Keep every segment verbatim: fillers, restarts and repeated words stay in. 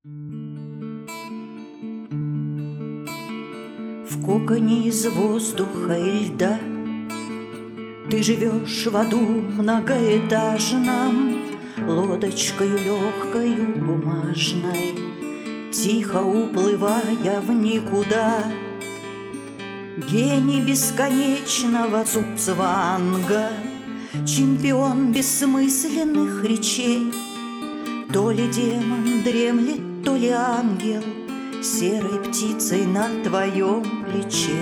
В коконе из воздуха и льда ты живешь в аду многоэтажном, лодочкою легкою бумажной, тихо уплывая в никуда. Гений бесконечного цуцванга, чемпион бессмысленных речей, то ли демон дремлет, то ли ангел серой птицей на твоем плече.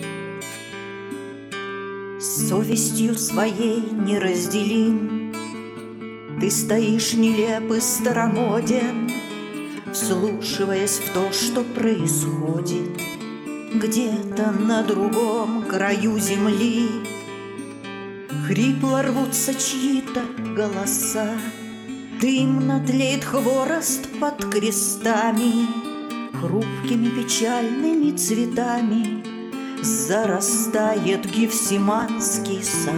С совестью своей неразделим ты стоишь нелеп и старомоден, вслушиваясь в то, что происходит где-то на другом краю земли. Хрипло рвутся чьи-то голоса, дымно тлеет хворост под крестами, хрупкими печальными цветами зарастает Гефсиманский сад.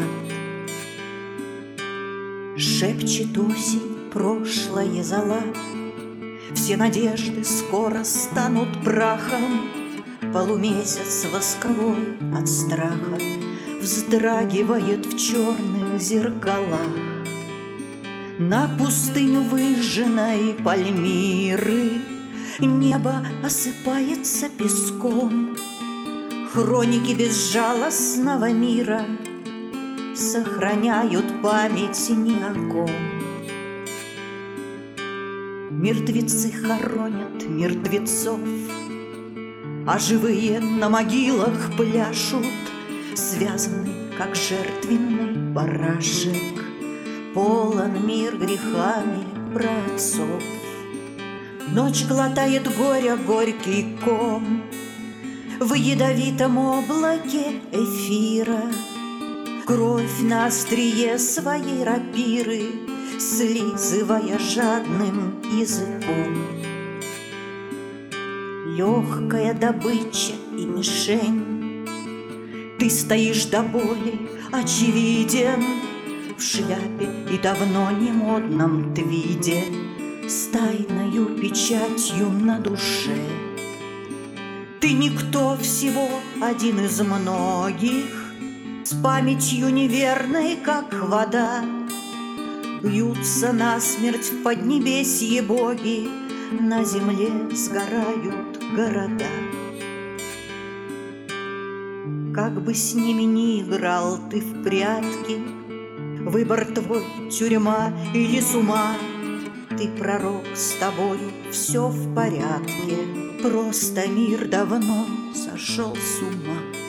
Шепчет осень прошлое зола, все надежды скоро станут прахом. Полумесяц восковой от страха вздрагивает в черных зеркалах. На пустыню выжженной Пальмиры небо осыпается песком. Хроники безжалостного мира сохраняют память ни о ком. Мертвецы хоронят мертвецов, а живые на могилах пляшут, связанный, как жертвенный барашек. Полон мир грехами праотцов. Ночь глотает горя горький ком в ядовитом облаке эфира. Кровь на острие своей рапиры, слизывая жадным языком. Легкая добыча и мишень, ты стоишь до боли очевиден в шляпе и давно не модном твиде, с тайною печатью на душе. Ты никто, всего один из многих, с памятью неверной, как вода. Бьются насмерть в поднебесье боги, на земле сгорают города. Как бы с ними ни играл ты в прятки, выбор твой — тюрьма или с ума. Ты пророк, с тобою все в порядке, просто мир давно сошел с ума.